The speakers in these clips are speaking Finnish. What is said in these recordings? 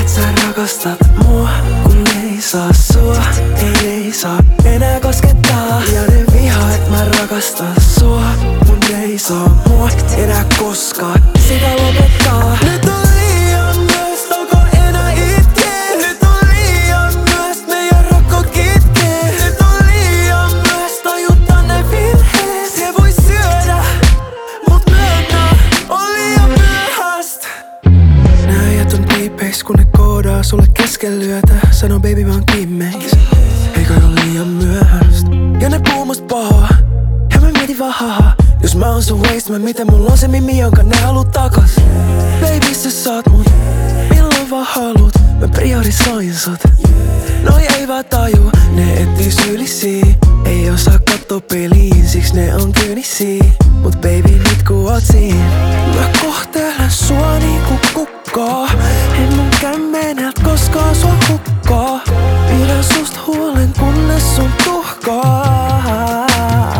et sä rakastat mua, kun ei saa sua, ei saa enää koskettaa. Ja ne vihaa, et mä rakastan sua, mun ei saa mua enää koskaan sitä lopettaa. Nyt on liian myöhäistä, alko enää itkee. Nyt on liian myöhäistä, meidän rakko kitkee. Nyt on liian myöhäistä, tajuttaa ne virheet. Se voi syödä, mut myönnä, on liian myöhäistä. Nää ajat on deepeis, kun ne koodaa sulle kesken yötä. Sano baby mä oon kimmeis, ei kai oo liian myöhäistä. Ja ne puhuu musta pahaa, ja mä mietin vaan haha. Jos mä oon sun waste, mä miten mulla on se mimi, jonka ne haluu takas. Baby sä saat mut, milloin vaan haluut, mä priorisoin sut. Noi ei vaan taju, ne etsii syyllisiä. Ei osaa kattoo peliin, siksi ne on kyynisiä. Mut baby nyt ku oot siin, mä kohtelen sua niinku kukkaa. En mun kämmeneltä koskaan sua hukkaa. Pidän susta huolen kunnes sun tuhkaa.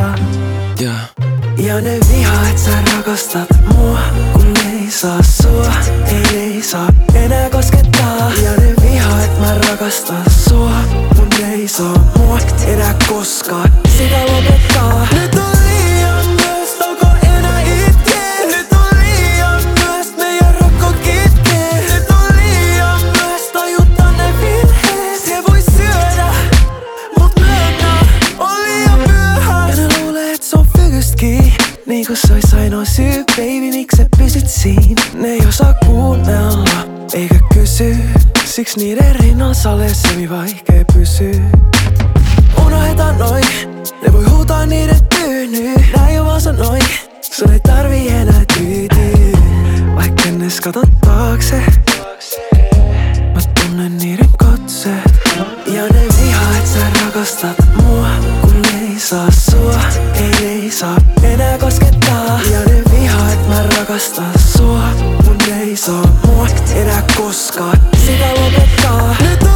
Ja ne vihaa, et sä rakastat mua, kun ei saa sua, ei saa enää koskettaa. Ja ne vihaa, et mä rakastan sua, mun ei saa mua enää koskaan sitä lopettaa. Nyt on liian myöhäistä, alko enää itkee. Nyt on liian myöhäistä, meidän rakko kitkee. Nyt on liian myöhäistä, tajuttaa ne virheet. Se voi syödä, mut myönnä, on liian myöhäistä. Ja ne luulee, et se on fykystäkin, niinku se ois ainoa syy, baby, miksi sä pysyt siin. Ne ei osaa kuunnella, eikä kysy. Siks niiden rinnalla sä olet semi-vaikee pysyy. Unohdetaan noi, ne voi huutaa niiden tyyny. Nää jo vaan sanoi, sun ei tarvii enää tyytyy. Vaikka en edes kato taakse, mä tunnen niiden katseet. Ja ne vihaa, et sä rakastat mua, kun ei saa sua, ei saa enää koskettaa. Ja ne vihaa, et mä rakastan sua, mun ei saa mua enää koskaan sitä lopettaa. Nyt